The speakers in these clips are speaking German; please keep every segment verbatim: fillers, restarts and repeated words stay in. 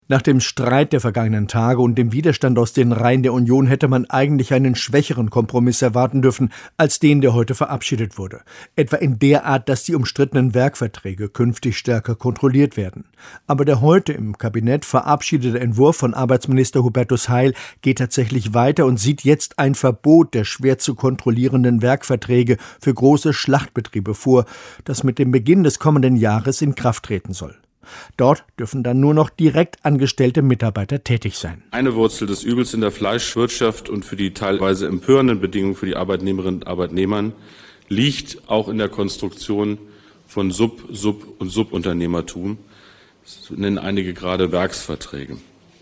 Nach dem Streit der vergangenen Tage und dem Widerstand aus den Reihen der Union hätte man eigentlich einen schwächeren Kompromiss erwarten dürfen als den, der heute verabschiedet wurde. Etwa in der Art, dass die umstrittenen Werkverträge künftig stärker kontrolliert werden. Aber der heute im Kabinett verabschiedete Entwurf von Arbeitsminister Hubertus Heil geht tatsächlich weiter und sieht jetzt ein Verbot der schwer zu kontrollierenden Werkverträge für große Schlachtbetriebe vor, das mit dem Beginn des kommenden Jahres in Kraft treten soll. Dort dürfen dann nur noch direkt angestellte Mitarbeiter tätig sein. Eine Wurzel des Übels in der Fleischwirtschaft und für die teilweise empörenden Bedingungen für die Arbeitnehmerinnen und Arbeitnehmer liegt auch in der Konstruktion von Sub-, Sub- und Subunternehmertum. Das nennen einige gerade Werksverträge.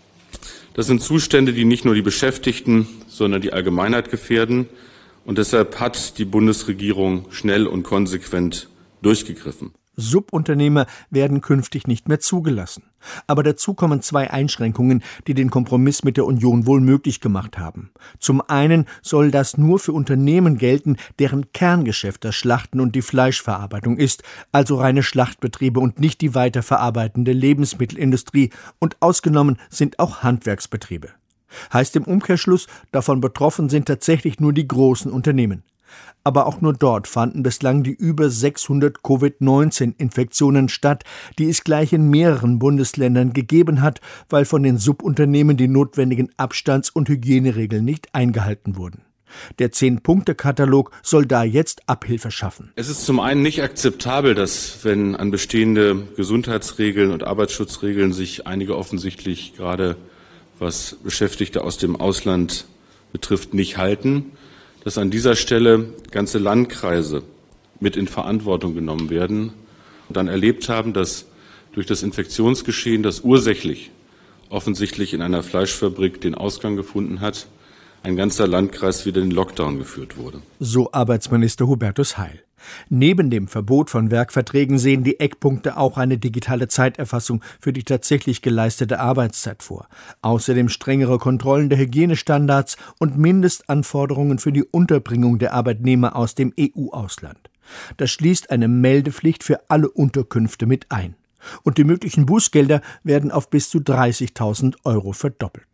Das sind Zustände, die nicht nur die Beschäftigten, sondern die Allgemeinheit gefährden. Und deshalb hat die Bundesregierung schnell und konsequent durchgegriffen. Subunternehmer werden künftig nicht mehr zugelassen. Aber dazu kommen zwei Einschränkungen, die den Kompromiss mit der Union wohl möglich gemacht haben. Zum einen soll das nur für Unternehmen gelten, deren Kerngeschäft das Schlachten und die Fleischverarbeitung ist, also reine Schlachtbetriebe und nicht die weiterverarbeitende Lebensmittelindustrie, und ausgenommen sind auch Handwerksbetriebe. Heißt im Umkehrschluss, davon betroffen sind tatsächlich nur die großen Unternehmen. Aber auch nur dort fanden bislang die über sechshundert Covid neunzehn Infektionen statt, die es gleich in mehreren Bundesländern gegeben hat, weil von den Subunternehmen die notwendigen Abstands- und Hygieneregeln nicht eingehalten wurden. Der Zehn-Punkte-Katalog soll da jetzt Abhilfe schaffen. Es ist zum einen nicht akzeptabel, dass, wenn an bestehende Gesundheitsregeln und Arbeitsschutzregeln sich einige offensichtlich, gerade was Beschäftigte aus dem Ausland betrifft, nicht halten, dass an dieser Stelle ganze Landkreise mit in Verantwortung genommen werden und dann erlebt haben, dass durch das Infektionsgeschehen, das ursächlich offensichtlich in einer Fleischfabrik den Ausgang gefunden hat, ein ganzer Landkreis wieder in den Lockdown geführt wurde. So Arbeitsminister Hubertus Heil. Neben dem Verbot von Werkverträgen sehen die Eckpunkte auch eine digitale Zeiterfassung für die tatsächlich geleistete Arbeitszeit vor. Außerdem strengere Kontrollen der Hygienestandards und Mindestanforderungen für die Unterbringung der Arbeitnehmer aus dem E U-Ausland. Das schließt eine Meldepflicht für alle Unterkünfte mit ein. Und die möglichen Bußgelder werden auf bis zu dreißigtausend Euro verdoppelt.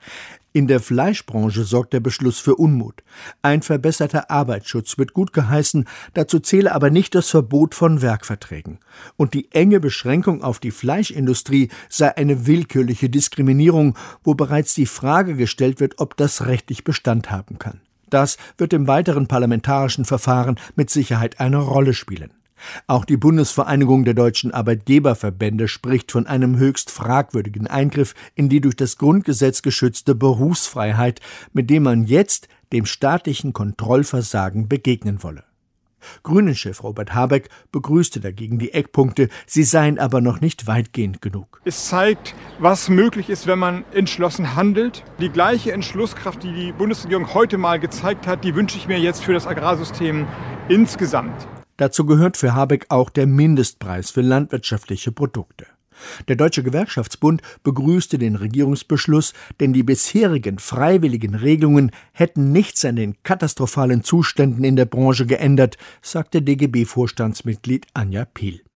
In der Fleischbranche sorgt der Beschluss für Unmut. Ein verbesserter Arbeitsschutz wird gut geheißen, dazu zähle aber nicht das Verbot von Werkverträgen. Und die enge Beschränkung auf die Fleischindustrie sei eine willkürliche Diskriminierung, wo bereits die Frage gestellt wird, ob das rechtlich Bestand haben kann. Das wird im weiteren parlamentarischen Verfahren mit Sicherheit eine Rolle spielen. Auch die Bundesvereinigung der deutschen Arbeitgeberverbände spricht von einem höchst fragwürdigen Eingriff in die durch das Grundgesetz geschützte Berufsfreiheit, mit dem man jetzt dem staatlichen Kontrollversagen begegnen wolle. Grünen-Chef Robert Habeck begrüßte dagegen die Eckpunkte, sie seien aber noch nicht weitgehend genug. Es zeigt, was möglich ist, wenn man entschlossen handelt. Die gleiche Entschlusskraft, die die Bundesregierung heute mal gezeigt hat, die wünsche ich mir jetzt für das Agrarsystem insgesamt. Dazu gehört für Habeck auch der Mindestpreis für landwirtschaftliche Produkte. Der Deutsche Gewerkschaftsbund begrüßte den Regierungsbeschluss, denn die bisherigen freiwilligen Regelungen hätten nichts an den katastrophalen Zuständen in der Branche geändert, sagte D G B-Vorstandsmitglied Anja Piel.